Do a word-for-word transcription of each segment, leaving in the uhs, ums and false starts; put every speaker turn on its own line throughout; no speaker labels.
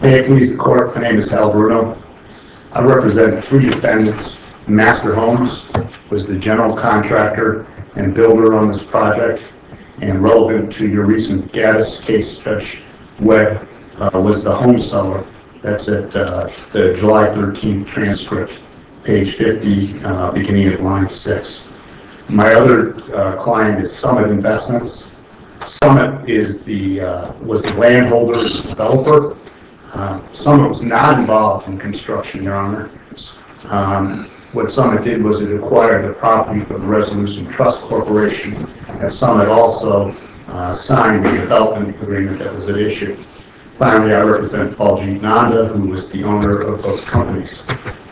May it please the court, my name is Hal Bruno. I represent three defendants. Master Homes was the general contractor and builder on this project, and relevant to your recent Gaddis case, Judge Webb, uh, was the home seller. That's at uh, the July thirteenth transcript, page fifty, uh, beginning at line six. My other uh, client is Summit Investments. Summit is the uh, was the landholder and developer. Uh, Summit was not involved in construction, Your Honor. Um, what Summit did was it acquired the property from the Resolution Trust Corporation, and Summit also uh, signed the development agreement that was at issue. Finally, I represent Baljeet Nanda, who was the owner of both companies.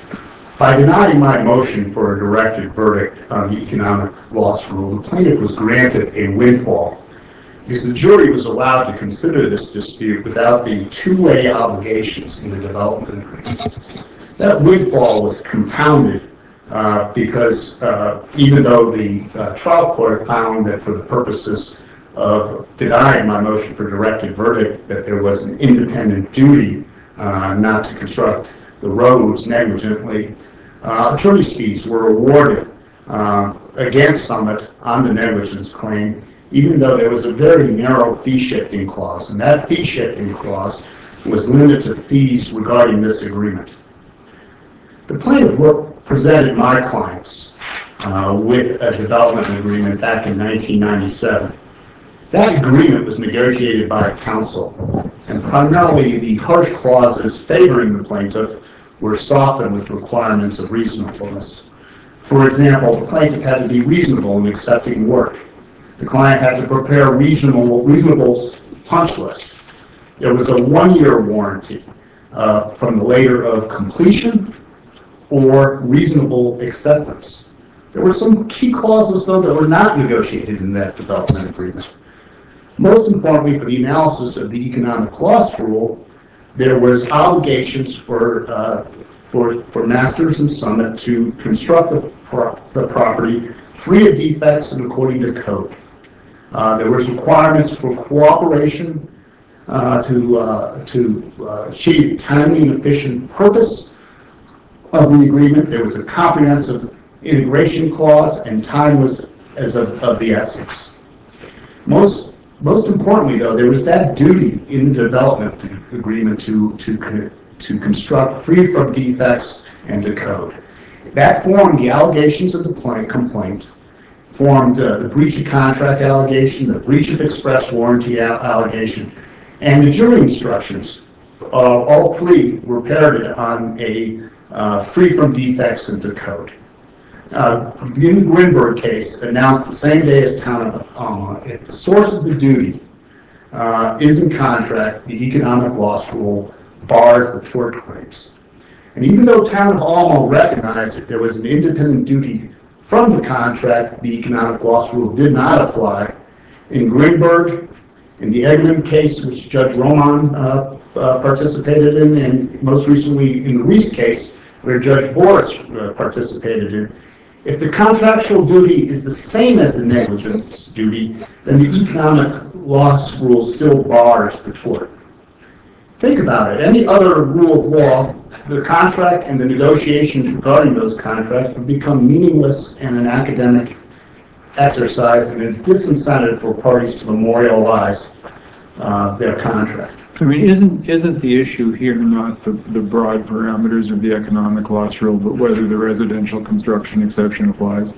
By denying my motion for a directed verdict on the economic loss rule, the plaintiff was granted a windfall because the jury was allowed to consider this dispute without the two-way obligations in the development agreement. That windfall was compounded uh, because uh, even though the uh, trial court found that for the purposes of denying my motion for directed verdict that there was an independent duty uh, not to construct the roads negligently, uh, attorney's fees were awarded uh, against Summit on the negligence claim, even though there was a very narrow fee-shifting clause, and that fee-shifting clause was limited to fees regarding this agreement. The plaintiff presented my clients uh, with a development agreement back in nineteen ninety-seven. That agreement was negotiated by counsel, and primarily the harsh clauses favoring the plaintiff were softened with requirements of reasonableness. For example, the plaintiff had to be reasonable in accepting work. The client had to prepare reasonable, reasonable punch lists. There was a one-year warranty uh, from the later of completion or reasonable acceptance. There were some key clauses, though, that were not negotiated in that development agreement. Most importantly, for the analysis of the economic loss rule, there was obligations for uh, for for Masters and Summit to construct the, pro the property free of defects and according to code. Uh, there was requirements for cooperation uh, to uh, to uh, achieve timely and efficient purpose of the agreement. There was a comprehensive integration clause, and time was as of, of the essence. Most Most importantly, though, there was that duty in the development agreement to, to, to construct free from defects and to code. That formed the allegations of the complaint, formed uh, the breach of contract allegation, the breach of express warranty allegation, and the jury instructions. Uh, all three were parroted on a uh, free from defects and to code. Uh, in the Grinberg case, announced the same day as Town of Alma, if the source of the duty uh, is in contract, the economic loss rule bars the tort claims. And even though Town of Alma recognized that there was an independent duty from the contract, the economic loss rule did not apply. In Grinberg, in the Eggman case, which Judge Roman uh, uh, participated in, and most recently in the Reese case, where Judge Boris uh, participated in, if the contractual duty is the same as the negligence duty, then the economic loss rule still bars the tort. Think about it. Any other rule of law, the contract and the negotiations regarding those contracts would become meaningless and an academic exercise and a disincentive for parties to memorialize uh, their contract.
I mean, isn't isn't the issue here not the, the broad parameters of the economic loss rule, but whether the residential construction exception applies?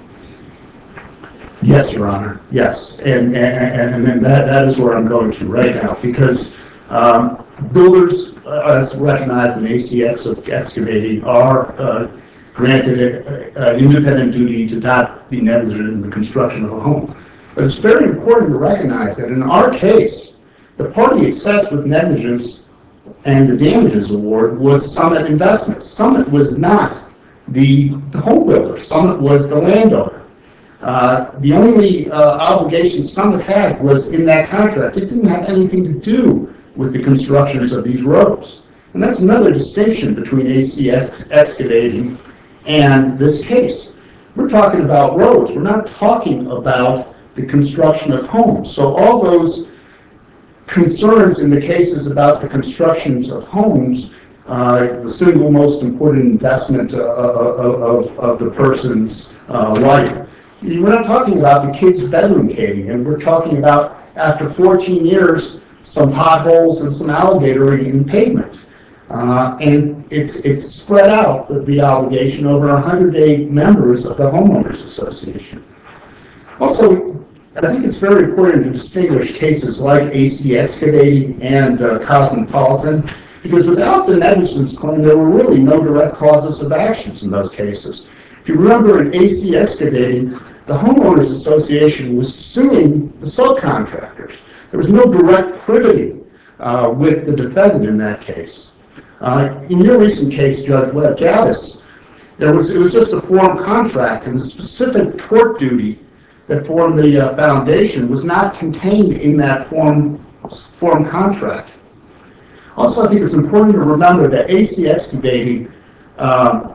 Yes, Your Honor. Yes, and and, and, and that, that is where I'm going to right now, because um, builders, uh, as recognized in A C X of excavating, are uh, granted an independent duty to not be negligent in the construction of a home. But it's very important to recognize that in our case, the party assessed with negligence and the damages award was Summit Investments. Summit was not the, the home builder. Summit was the landowner. Uh, the only uh, obligation Summit had was in that contract. It didn't have anything to do with the constructions of these roads. And that's another distinction between A C X excavating and this case. We're talking about roads. We're not talking about the construction of homes. So all those concerns in the cases about the constructions of homes, uh, the single most important investment uh, of, of the person's uh, life. We're not talking about the kid's bedroom caving, and we're talking about, after fourteen years, some potholes and some alligatoring in pavement. Uh, and it's, it's spread out, the, the obligation, over one hundred eight members of the Homeowners Association. Also, I think it's very important to distinguish cases like A C Excavating and uh, Cosmopolitan, because without the negligence claim, there were really no direct causes of actions in those cases. If you remember, in A C Excavating, the Homeowners Association was suing the subcontractors. There was no direct privity uh, with the defendant in that case. Uh, in your recent case, Judge Webb Gaddis, there was, it was just a form contract, and the specific tort duty that formed the uh, foundation was not contained in that form, form contract. Also, I think it's important to remember that A C Excavating uh,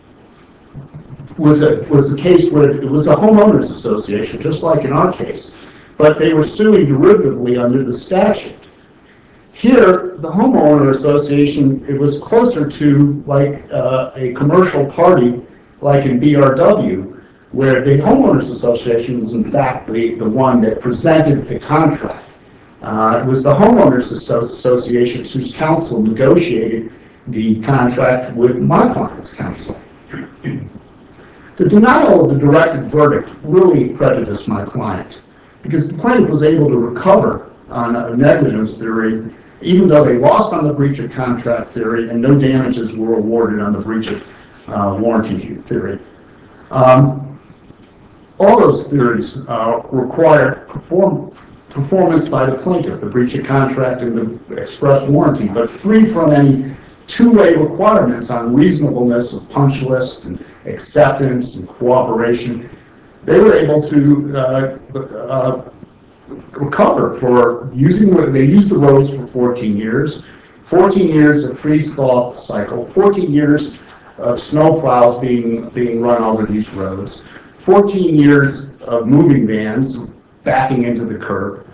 was a was a case where it was a homeowners association, just like in our case, but they were suing derivatively under the statute. Here, the homeowner association, it was closer to like uh, a commercial party, like in B R W, where the homeowners association was in fact the, the one that presented the contract. Uh, it was the homeowners association whose counsel negotiated the contract with my client's counsel. The denial of the directed verdict really prejudiced my client, because the plaintiff was able to recover on a negligence theory, even though they lost on the breach of contract theory and no damages were awarded on the breach of uh, warranty theory. Um, all those theories uh, required perform, performance by the plaintiff, the breach of contract and the express warranty, but free from any two-way requirements on reasonableness of punch list and acceptance and cooperation. They were able to uh, uh, recover for using, they used the roads for fourteen years, fourteen years of freeze-thaw cycle, fourteen years of snow plows being, being run over these roads, fourteen years of moving vans backing into the curb.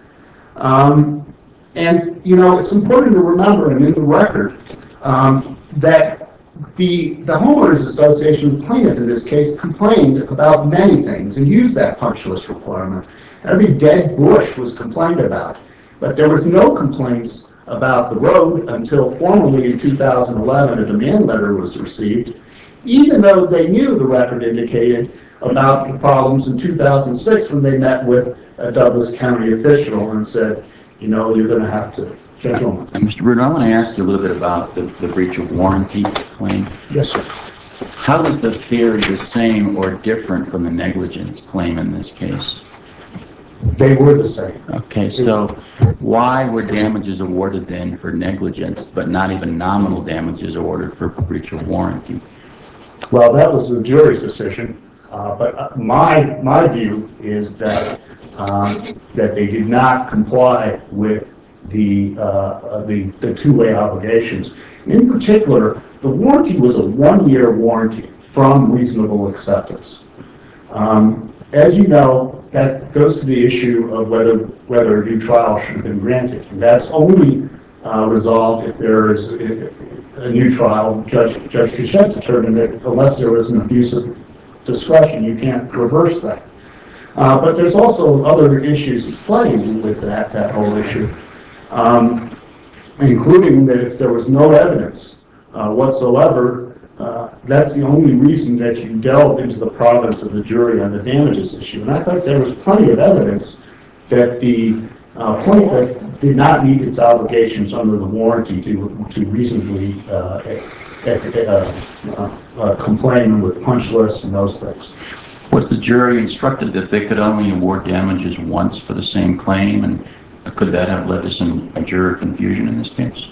Um, and, you know, it's important to remember, and in the record, um, that the, the Homeowners Association plaintiff in this case complained about many things and used that punch list requirement. Every dead bush was complained about, but there was no complaints about the road until formally in two thousand eleven a demand letter was received, even though they knew the record indicated about the problems in two thousand six when they met with a Douglas County official and said, you know, you're going to have to, gentlemen.
And Mister Bruno, I want to ask you a little bit about the, the breach of warranty claim.
Yes, sir.
How is the theory the same or different from the negligence claim in this case?
They were the same.
Okay, so why were damages awarded then for negligence, but not even nominal damages awarded for breach of warranty?
Well, that was the jury's decision, uh, but my my view is that um, that they did not comply with the uh, the, the two-way obligations. In particular, the warranty was a one-year warranty from reasonable acceptance. Um, as you know, that goes to the issue of whether whether a new trial should have been granted. And that's only uh, resolved if there is a, a new trial. Judge Judge Couchette determined that unless there was an abuse of discretion, you can't reverse that. Uh, but there's also other issues playing with that that whole issue, um, including that if there was no evidence uh, whatsoever. Uh, that's the only reason that you delve into the province of the jury on the damages issue. And I thought there was plenty of evidence that the uh, plaintiff did not meet its obligations under the warranty to, to reasonably uh, uh, uh, uh, complain with punch lists and those things.
Was the jury instructed that they could only award damages once for the same claim, and could that have led to some juror confusion in this case?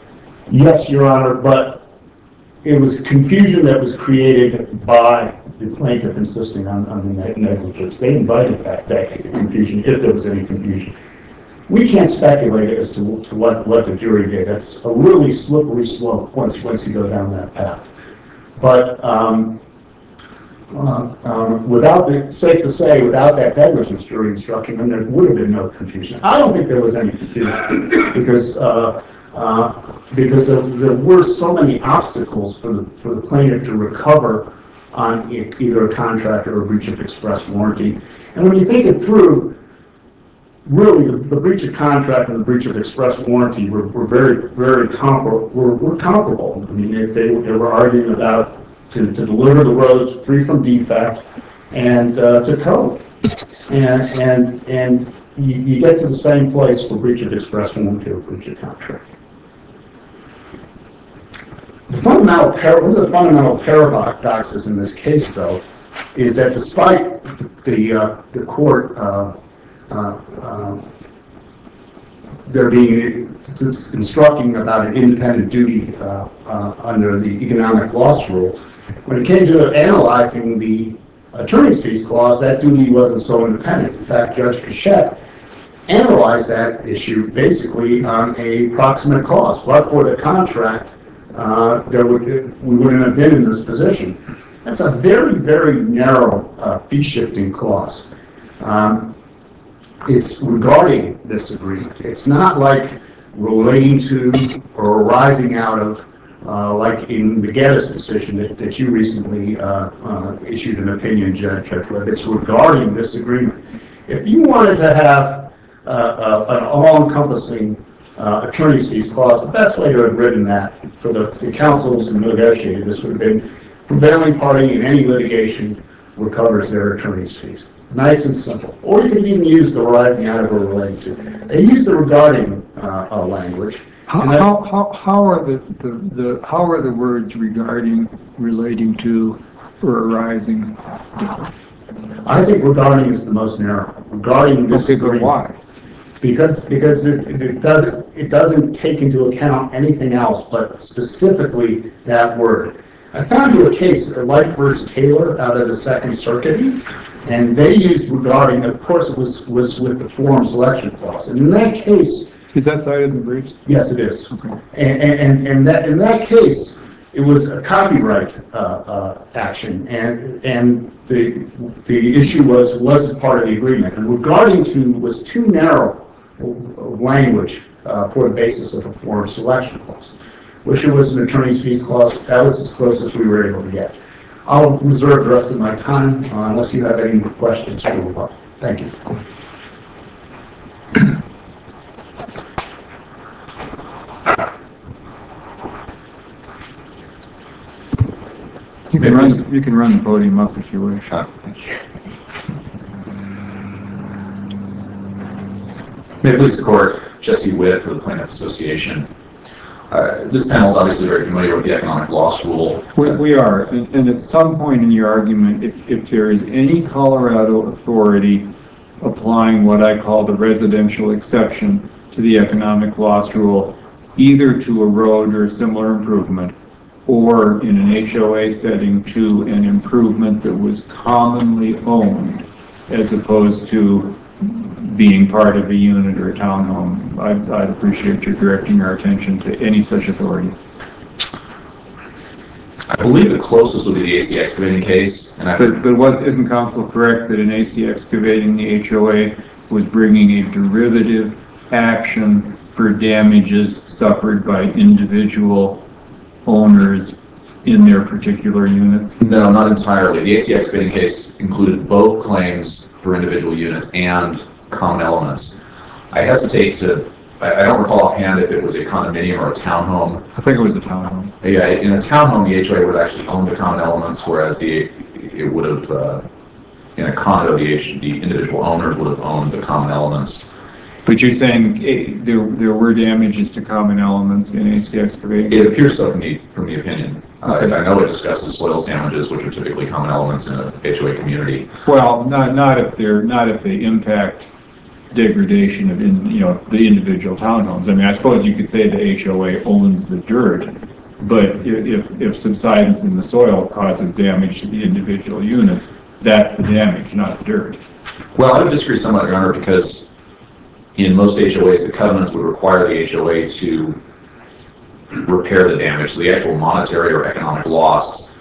Yes, Your Honor, but it was confusion that was created by the plaintiff insisting on, on the negligence. They invited that, that confusion, if there was any confusion. We can't speculate as to, to what, what the jury did. That's a really slippery slope once, once you go down that path. But um, Uh, um, without the, safe to say, without that negligence jury instruction, then there would have been no confusion. I don't think there was any confusion because uh, uh, because of, there were so many obstacles for the for the plaintiff to recover on e- either a contract or a breach of express warranty. And when you think it through, really, the, the breach of contract and the breach of express warranty were, were very, very comparable. Were, were comparable. I mean, they, they were arguing about to, to deliver the roads free from defect and uh, to code. And and and you, you get to the same place for breach of express warranty or breach of contract. The fundamental par- one of the fundamental paradoxes in this case, though, is that despite the the, uh, the court uh, uh, uh, there being instructing about an independent duty uh, uh, under the economic loss rule, when it came to analyzing the attorney's fees clause, that duty wasn't so independent. In fact, Judge Cachette analyzed that issue basically on a proximate cause. But for the contract, uh, there would we wouldn't have been in this position. That's a very, very narrow uh, fee-shifting clause. Um, it's regarding this agreement. It's not like relating to or arising out of, uh, like in the Geddes decision that, that you recently uh, uh, issued an opinion, Judge Webb. It's regarding this agreement. If you wanted to have uh, uh, an all-encompassing uh, attorney's fees clause, the best way to have written that for the, the counsels who negotiated this would have been prevailing party in any litigation recovers their attorney's fees. Nice and simple. Or you could even use the arising out of or relating to. They use the regarding uh, uh, language.
How,
and that-
how, how, how are the, the, the, how are the words regarding, relating to, or arising different?
I think regarding is the most narrow. Regarding this
Okay, but
agreement.
why?
Because because it, it doesn't it doesn't take into account anything else but specifically that word. I found you a case, Light versus Taylor, out of the Second Circuit, and they used regarding. Of course, it was was with the forum selection clause, and in that case,
Is that cited in the briefs?
yes, it is.
Okay.
And and and that in that case, it was a copyright uh, uh, action, and and the the issue was was it part of the agreement, and regarding to was too narrow language uh, for the basis of a forum selection clause. Wish it was an attorney's fees clause. That was as close as we were able to get. I'll reserve the rest of my time uh, unless you have any questions for me. Thank you.
You can run, you can run the podium up if you wish.
Thank you. May it please the court, Jesse Witt for the Plaintiff Association. Uh, this panel is obviously very familiar with the economic loss rule.
We, we are, and, and at some point in your argument, if, if there is any Colorado authority applying what I call the residential exception to the economic loss rule, either to a road or a similar improvement, or in an H O A setting to an improvement that was commonly owned, as opposed to being part of a unit or a townhome, I'd, I'd appreciate you directing our attention to any such authority.
I believe the closest would be the A C Excavating case. And I
But, but what, isn't counsel correct that in A C Excavating, the H O A was bringing a derivative action for damages suffered by individual owners in their particular units?
No, not entirely. The A C Excavating case included both claims for individual units and common elements. I hesitate to, I, I don't recall offhand if it was a condominium or a townhome.
I think it was a townhome.
Yeah, in a townhome, the H O A would actually own the common elements, whereas the it would have, uh, in a condo, the, H, the individual owners would have owned the common elements.
But you're saying eh, there, there were damages to common elements in A C Excavating?
It appears so from the, from the opinion. Uh, I know it discusses soils damages, which are typically common elements in a H O A community.
Well, not, not if they're, not if they impact degradation of, in, you know, the individual townhomes. I mean, I suppose you could say the H O A owns the dirt, but if, if subsidence in the soil causes damage to the individual units, that's the damage, not the dirt.
Well, I would disagree somewhat, Your Honor, because in most H O As, the covenants would require the H O A to repair the damage. So the actual monetary or economic loss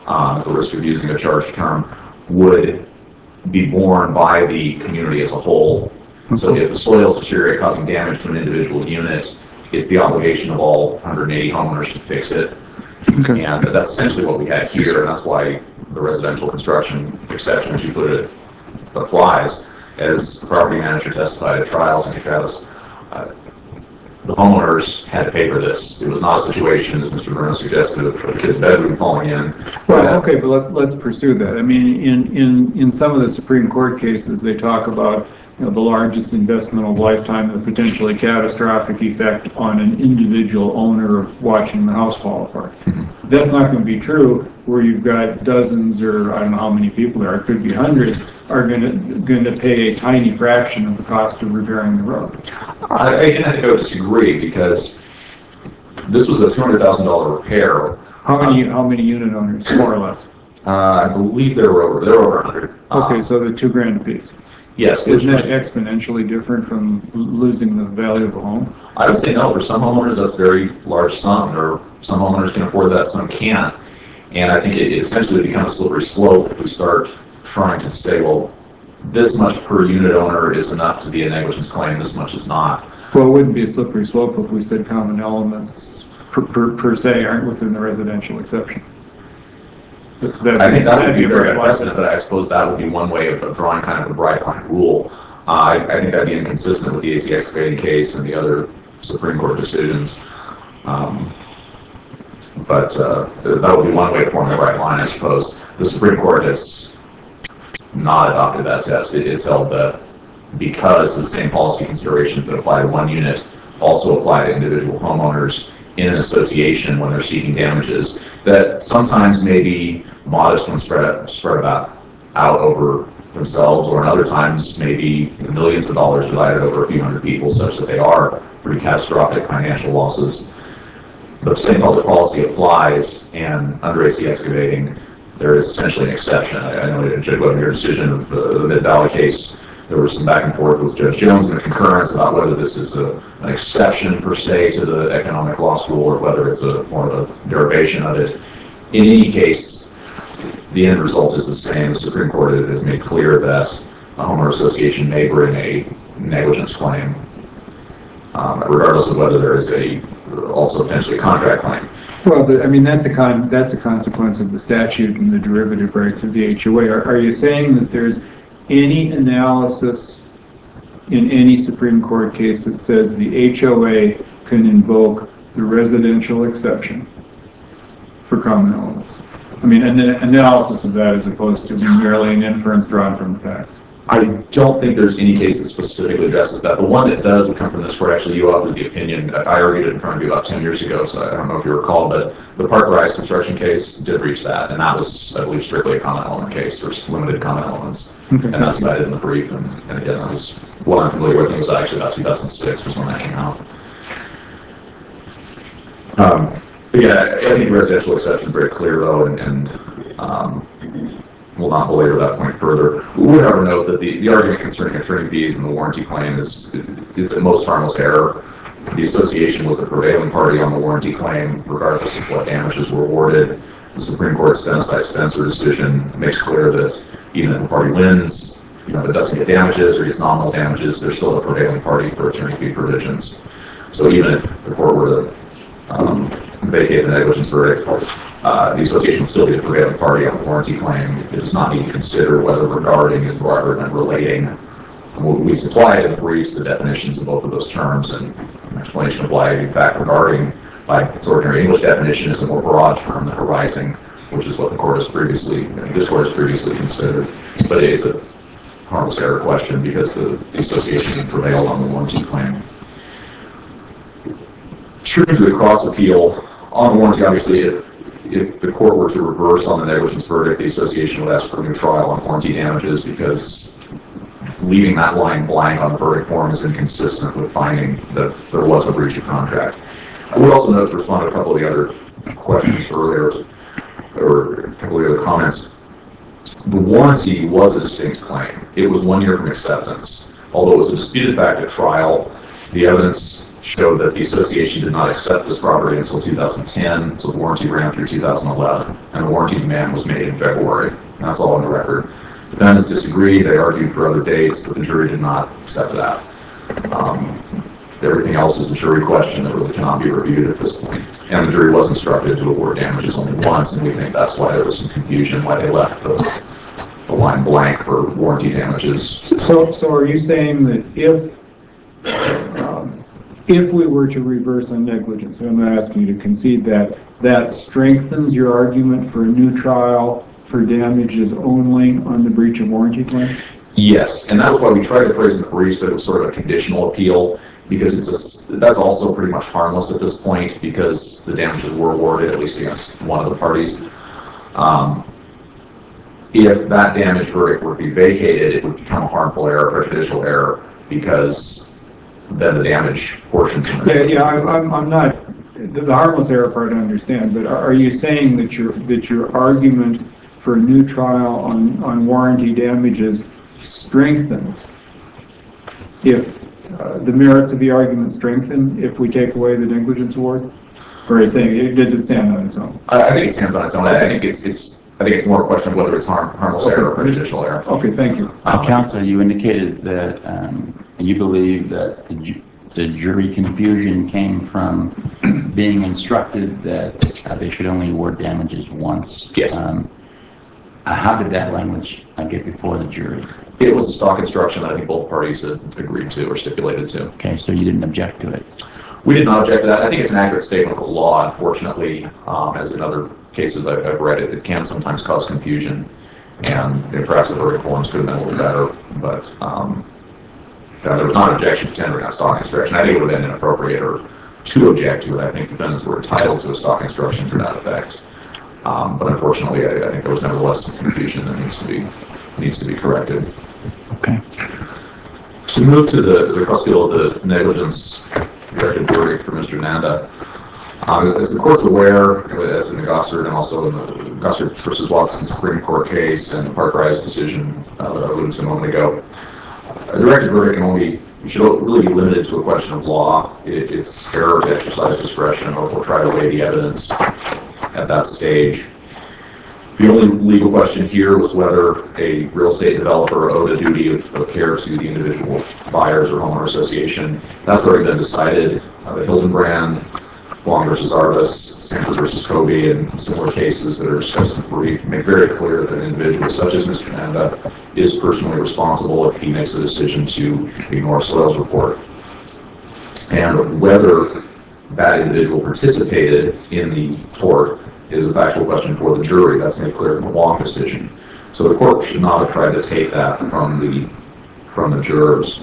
um, at the risk of using a charged term, would be borne by the community as a whole. So if the soils deteriorate causing damage to an individual unit, it's the obligation of all one hundred eighty homeowners to fix it.
Okay.
And that's essentially what we had here, and that's why the residential construction exception, as you put it, applies. As the property manager testified at trials in Travis, uh, the homeowners had to pay for this. It was not a situation, as Mister Bruno suggested, of a kid's bedroom falling in.
Well, okay, but let's, let's pursue that. I mean, in, in, in some of the Supreme Court cases, they talk about, you know, the largest investment of lifetime, the potentially catastrophic effect on an individual owner of watching the house fall apart. That's not going to be true where you've got dozens, or I don't know how many people there are, it could be hundreds, are going to, going to pay a tiny fraction of the cost of repairing the road.
I, again, I think I would disagree, because this was a two hundred thousand dollar repair.
How many, how many unit owners, more or less?
Uh, I believe there were over, there were over one hundred.
Okay,
Um,
so they're two grand apiece.
yes. which
Isn't that
was-
exponentially different from losing the value of a home?
I would say no. For some homeowners, that's a very large sum, or some homeowners can afford that, some can't. And I think it essentially becomes a slippery slope if we start trying to say, well, this much per unit owner is enough to be a negligence claim, this much is not.
Well, it wouldn't be a slippery slope if we said common elements per, per, per se aren't within the residential exception. That'd
I think that would
that'd
be a very
bright
good
line.
precedent, but I suppose that would be one way of, of drawing kind of a bright line rule. Uh, I, I think that'd be inconsistent with the A C excavating case and the other Supreme Court decisions. Um, but uh, that would be one way to form the right line, I suppose. The Supreme Court has not adopted that test. It, it's held that because the same policy considerations that apply to one unit also apply to individual homeowners in an association when they're seeking damages, that sometimes may be modest when spread, spread about out over themselves, or in other times maybe millions of dollars divided over a few hundred people, such that they are pretty catastrophic financial losses. But the same public policy applies, and under A C excavating, there is essentially an exception. I, I know, Judge Webb, your decision of uh, the Mid-Valley case, there was some back and forth with Judge Jones in the concurrence about whether this is a, an exception per se to the economic loss rule, or whether it's a more of a derivation of it. In any case, the end result is the same. The Supreme Court has made clear that a homeowner association may bring a negligence claim, um, regardless of whether there is a also potentially a contract claim.
Well, but, I mean, that's a con, that's a consequence of the statute and the derivative rights of the H O A. Are, are you saying that there's any analysis in any Supreme Court case that says the H O A can invoke the residential exception for common elements? I mean, an analysis of that as opposed to merely an inference drawn from the facts.
I don't think there's any case that specifically addresses that. The one that does would come from this court. Actually, you offered the opinion. I argued it in front of you about ten years ago, so I don't know if you recall, but the Park Rise construction case did reach that, and that was, I believe, strictly a common element case, or limited common elements.
Okay.
And that's cited in the brief, and, and again, that was what I'm familiar with. It was actually about two thousand six was when that came out. Um, but yeah, I think the residential exception is very clear, though, and, and um, we'll not belabor that point further. We would, however, note that the, the argument concerning attorney fees and the warranty claim is it's at most harmless error. The association was the prevailing party on the warranty claim, regardless of what damages were awarded. The Supreme Court's Spencer decision makes clear that even if the party wins, you know, if it doesn't get damages or gets nominal damages, there's still a prevailing party for attorney fee provisions. So even if the court were to um, vacate the negligence verdict, Uh, the association will still be the prevailing party on the warranty claim. It does not need to consider whether regarding is broader than relating. We supplied in the briefs the definitions of both of those terms, and an explanation of why, in fact, regarding, by its ordinary English definition, is a more broad term than arising, which is what the court has previously, this court has previously considered. But it's a harmless error question because the, the association prevailed on the warranty claim. True to the cross appeal on the warranty, obviously, if If the court were to reverse on the negligence verdict, the association would ask for a new trial on warranty damages, because leaving that line blank on the verdict form is inconsistent with finding that there was a breach of contract. I would also note, to respond to a couple of the other questions earlier, or a couple of the other comments, the warranty was a distinct claim. It was one year from acceptance. Although it was a disputed fact at trial, the evidence showed that the association did not accept this property until two thousand ten, so the warranty ran through two thousand eleven, and the warranty demand was made in February. And that's all on the record. Defendants disagreed, they argued for other dates, but the jury did not accept that. Um, everything else is a jury question that really cannot be reviewed at this point. And the jury was instructed to award damages only once, and we think that's why there was some confusion, why they left the, the line blank for warranty damages.
So, so are you saying that if um, if we were to reverse on negligence, and I'm not asking you to concede that, that strengthens your argument for a new trial for damages only on the breach of warranty claim?
Yes, and that was why we tried to phrase in the briefs that it was sort of a conditional appeal, because it's a, that's also pretty much harmless at this point because the damages were awarded, at least against one of the parties. Um, if that damage verdict were to be vacated, it would become a harmful error, prejudicial error, because then the damage portion.
Yeah, yeah, I'm, I'm, I'm not, the, the harmless error part I understand, but are, are you saying that your, that your argument for a new trial on, on warranty damages strengthens if uh, the merits of the argument strengthen if we take away the negligence award? Or are you saying, it, does it stand on its own?
I, I think it stands on its own. I think it's, it's I think it's more a question of whether it's harm, harmless
Okay.
error or prejudicial error.
Okay, thank you.
Uh, Counsel, you indicated that um, you believe that the, ju the jury confusion came from being instructed that uh, they should only award damages once.
Yes.
Um, uh, how did that language uh, get before the jury?
It was a stock instruction that I think both parties had agreed to or stipulated to.
Okay, so you didn't object to it.
We did not object to that. I think it's an accurate statement of the law. Unfortunately, um, as in other cases I've, I've read it, it can sometimes cause confusion, and you know, perhaps the verdict forms could have been a little better, but um, uh, there was not an objection to tendering on stock instruction. I think it would have been inappropriate or to object to it. I think defendants were entitled to a stock instruction to that effect. Um, but unfortunately, I, I think there was nevertheless some confusion that needs to be needs to be corrected.
Okay.
To move to the, the custodial of the negligence directed verdict for Mister Nanda, um, as the court's aware, as in the Gossard and also in the Gossard versus Watson Supreme Court case and the Park Rise decision uh, that I alluded to a moment ago, a directed verdict can only should really be limited to a question of law. It, it's error to exercise discretion or, or try to weigh the evidence at that stage. The only legal question here was whether a real estate developer owed a duty of, of care to the individual buyers or homeowner association. That's already been decided. Uh, the Hildenbrand, Long versus Arvis, Sanford versus Kobe, and similar cases that are discussed in the brief make very clear that an individual such as Mister Nanda is personally responsible if he makes a decision to ignore a soils report. And whether that individual participated in the tort is a factual question for the jury. That's made clear in the Long decision. So the court should not have tried to take that from the from the jurors.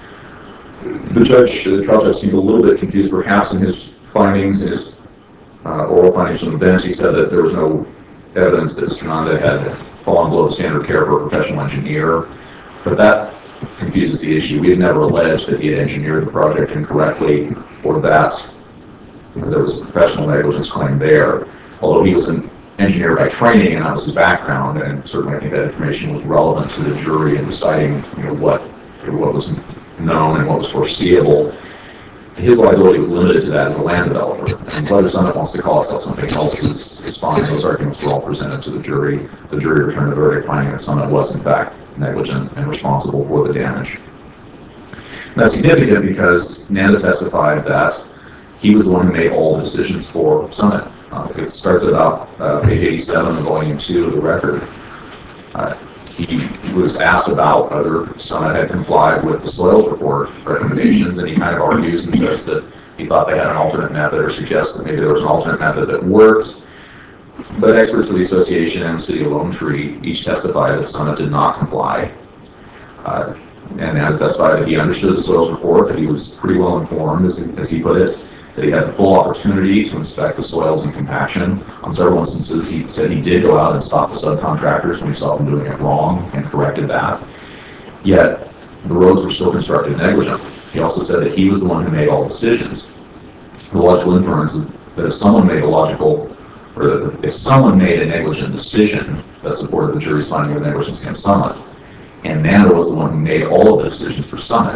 The judge, the trial judge, seemed a little bit confused, perhaps, in his findings, in his uh, oral findings from the bench. He said that there was no evidence that Mister Nanda had fallen below the standard of care for a professional engineer, but that confuses the issue. We had never alleged that he had engineered the project incorrectly or that there was a professional negligence claim there. Although he was an engineer by training and that was his background, and certainly I think that information was relevant to the jury in deciding, you know, what what was known and what was foreseeable. His liability was limited to that as a land developer. And whether Summit wants to call itself something else is, is fine. Those arguments were all presented to the jury. The jury returned a verdict finding that Summit was in fact negligent and responsible for the damage. And that's significant because Nanda testified that he was the one who made all the decisions for Summit. Uh, it starts at about uh, page eighty-seven of volume two of the record. Uh, he was asked about whether Summit had complied with the soils report recommendations, and he kind of argues and says that he thought they had an alternate method or suggests that maybe there was an alternate method that worked. But experts for the association and the city of Lone Tree each testified that Summit did not comply. Uh, and Nanda testified that he understood the soils report, that he was pretty well informed, as, as he put it, that he had the full opportunity to inspect the soils and compaction. On several instances, he said he did go out and stop the subcontractors when he saw them doing it wrong and corrected that. Yet, the roads were still constructed negligently. He also said that he was the one who made all decisions. The logical inference is that if someone made a logical, or that if someone made a negligent decision that supported the jury's finding of negligence against Summit, and Nanda was the one who made all of the decisions for Summit,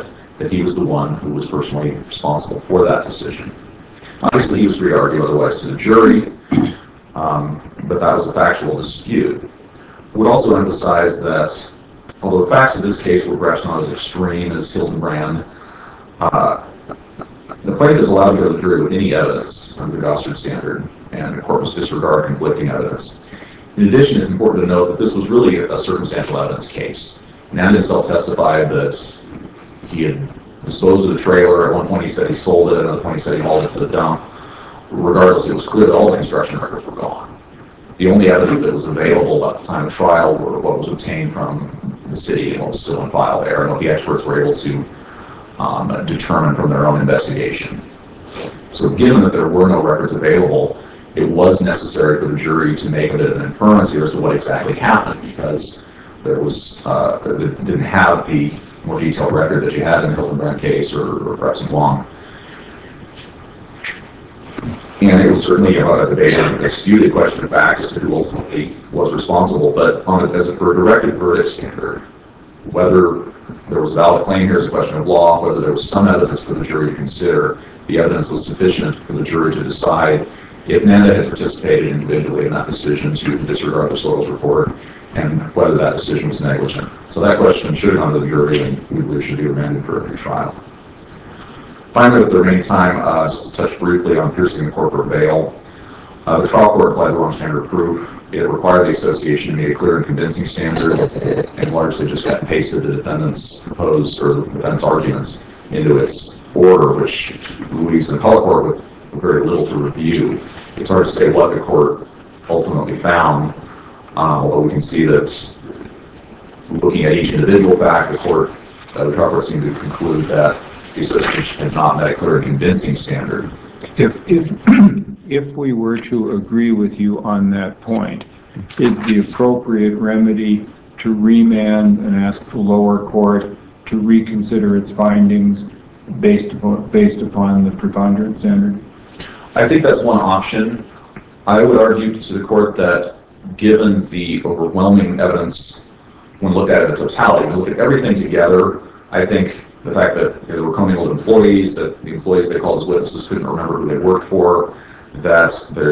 that he was the one who was personally responsible for that decision. Obviously, he was free to argue otherwise to the jury, um, but that was a factual dispute. I would also emphasize that although the facts of this case were perhaps not as extreme as Hildenbrand, uh, the plaintiff is allowed to go to the jury with any evidence under the Gosford standard, and the court must disregard conflicting evidence. In addition, it's important to note that this was really a circumstantial evidence case. Nanda himself testified that he had disposed of the trailer. At one point he said he sold it, at another point he said he hauled it to the dump. Regardless, it was clear that all the construction records were gone. The only evidence that was available at the time of trial were what was obtained from the city and what was still in file there, and what the experts were able to um, determine from their own investigation. So given that there were no records available, it was necessary for the jury to make a bit of an inference here as to what exactly happened, because there was, uh, it didn't have the more detailed record that you had in the Hildenbrand case or, or perhaps in Long. And it was certainly a debate and a disputed question of fact as to who ultimately was responsible, but on it as a for a directed verdict standard, whether there was a valid claim here is a question of law, whether there was some evidence for the jury to consider, the evidence was sufficient for the jury to decide if Nanda had participated individually in that decision to disregard the soils report, and whether that decision was negligent. So that question should have gone to the jury, and we believe should be remanded for a new trial. Finally, with the remaining time, uh, just to touch briefly on piercing the corporate veil. Uh, the trial court applied the wrong standard of proof. It required the association to meet a clear and convincing standard, and largely just got pasted the defendant's proposed or the defendant's arguments into its order, which leaves the appellate court with very little to review. It's hard to say what the court ultimately found, uh, although we can see that looking at each individual fact, the court, uh, the trial court seemed to conclude that the association had not met a clear and convincing standard.
If, if, if we were to agree with you on that point, is the appropriate remedy to remand and ask the lower court to reconsider its findings based upon, based upon the preponderance standard?
I think that's one option. I would argue to the court that given the overwhelming evidence, when looked at it in totality, when look at everything together, I think the fact that you know, there were commingled employees, that the employees they called as witnesses couldn't remember who they worked for, that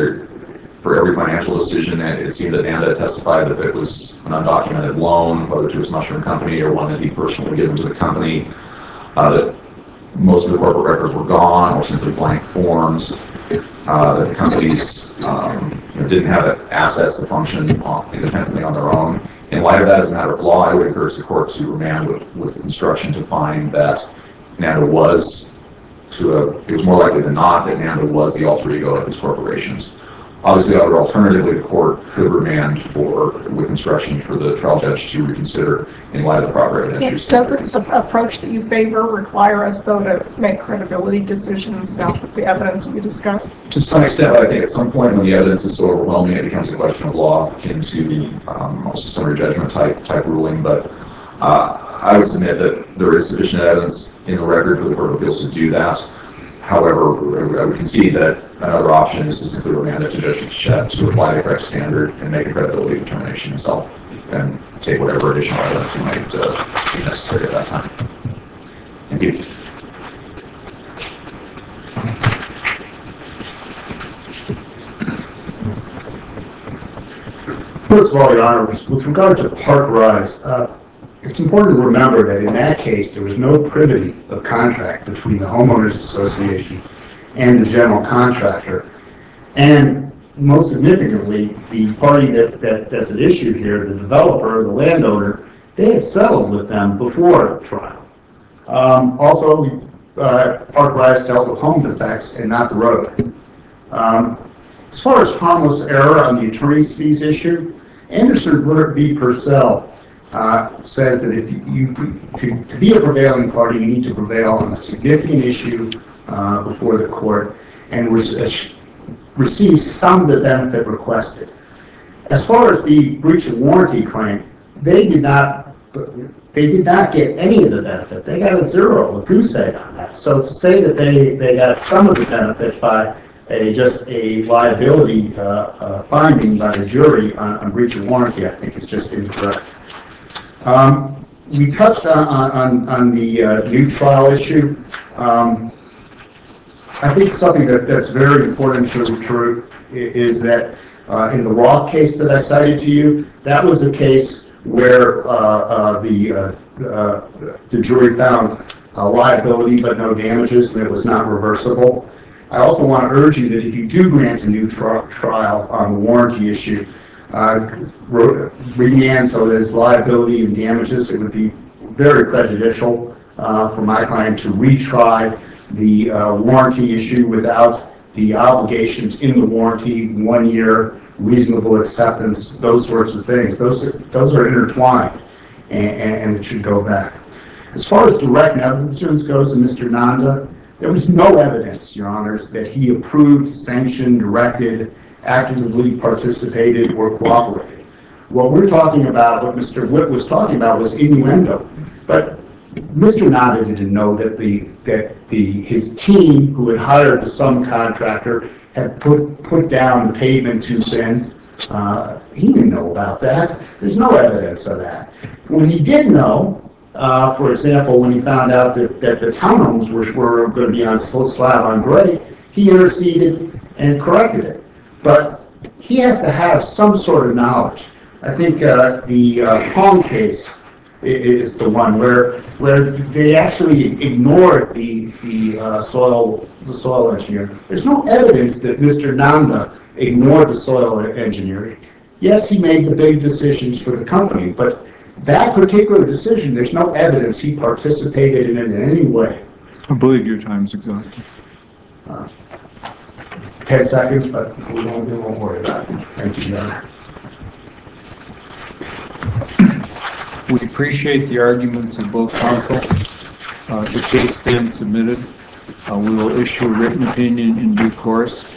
for every financial decision, it seemed that Nanda testified that it was an undocumented loan, whether to his mushroom company or one that he personally given to the company, uh, that most of the corporate records were gone or simply blank forms, uh, that the companies um, you know, didn't have assets to function on, independently on their own. In light of that, as a matter of law, I would encourage the court to remand with, with instruction to find that Nanda was, to a, it was more likely than not that Nanda was the alter ego of these corporations. Obviously, alternatively, the court could remand for, with instruction for the trial judge to reconsider in light of the proper evidence.
Doesn't the approach that you favor require us, though, to make credibility decisions about the evidence we discussed?
To some extent, but I think at some point when the evidence is so overwhelming, it becomes a question of law akin to the um, almost a summary judgment type type ruling. But uh, I would submit that there is sufficient evidence in the record for the Court of Appeals to do that. However, I would concede that another option is to simply remand it to Judge Chet to apply the correct standard and make a credibility determination himself and take whatever additional evidence he might uh, be necessary at that time. Thank you.
First of all, Your Honor, with regard to Park Rise, uh, it's important to remember that in that case, there was no privity of contract between the homeowners association and the general contractor. And most significantly, the party that, that that's at issue here, the developer, the landowner, they had settled with them before trial. Um, also, uh, Park Rise dealt with home defects and not the road. Um, as far as harmless error on the attorney's fees issue, Anderson v. Purcell Uh, says that if you, to, to be a prevailing party, you need to prevail on a significant issue uh, before the court and re receive some of the benefit requested. As far as the breach of warranty claim, they did not they did not get any of the benefit. They got a zero, a goose egg on that. So to say that they, they got some of the benefit by a, just a liability uh, uh, finding by the jury on, on breach of warranty, I think is just incorrect. Um, we touched on, on, on the uh, new trial issue. Um, I think something that, that's very important to, to is that uh, in the Roth case that I cited to you, that was a case where uh, uh, the uh, uh, the jury found uh, liability but no damages, and it was not reversible. I also want to urge you that if you do grant a new tri trial on the warranty issue, uh, remand so there's liability and damages, it would be very prejudicial uh, for my client to retry the uh, warranty issue without the obligations in the warranty, one year, reasonable acceptance, those sorts of things. Those, those are intertwined, and, and it should go back. As far as direct negligence goes, and Mister Nanda, there was no evidence, Your Honors, that he approved, sanctioned, directed, actively participated, or cooperated. What we're talking about, what Mister Witt was talking about, was innuendo. But Mister Nanda didn't know that the that the his team, who had hired the subcontractor, had put put down the pavement too thin. Uh, he didn't know about that. There's no evidence of that. When he did know, uh, for example, when he found out that, that the townhomes were, were going to be on slab on grade, he interceded and corrected it. But he has to have some sort of knowledge. I think uh, the uh, Hong case is the one where where they actually ignored the the uh, soil the soil engineer. There's no evidence that Mister Nanda ignored the soil engineering. Yes, he made the big decisions for the company, but that particular decision, there's no evidence he participated in it in any way.
I believe your time's exhausted.
Uh, Ten seconds, but we won't, we won't worry about it. Thank you, Your Honor.
We appreciate the arguments of both counsel. Uh, the case stands submitted. Uh, we will issue a written opinion in due course.